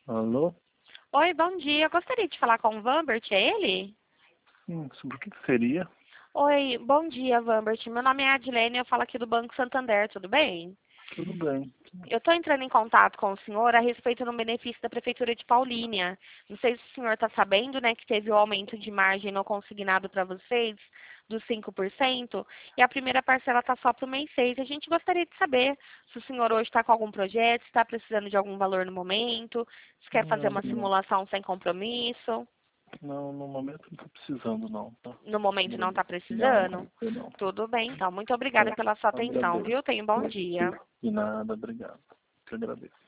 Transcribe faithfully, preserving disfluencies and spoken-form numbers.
Alô? Oi, bom dia. Eu gostaria de falar com o Vambert, é ele? Hum, sobre o que que seria? Oi, bom dia, Vambert. Meu nome é Adilene, eu falo aqui do Banco Santander, tudo bem? Tudo bem. Eu estou entrando em contato com o senhor a respeito do benefício da Prefeitura de Paulínia. Não sei se o senhor está sabendo, né, que teve o aumento de margem no consignado para vocês dos cinco por cento e a primeira parcela está só para o mês seis. A gente gostaria de saber se o senhor hoje está com algum projeto, se está precisando de algum valor no momento, se quer fazer Não, uma não, simulação sem compromisso. não, no momento não estou precisando não, tá? No momento não Não, está não, precisando? não. Tudo bem, então. Muito Tá, obrigada pela sua atenção, agradeço. viu? Tenha um bom dia. De nada, obrigado. Eu agradeço.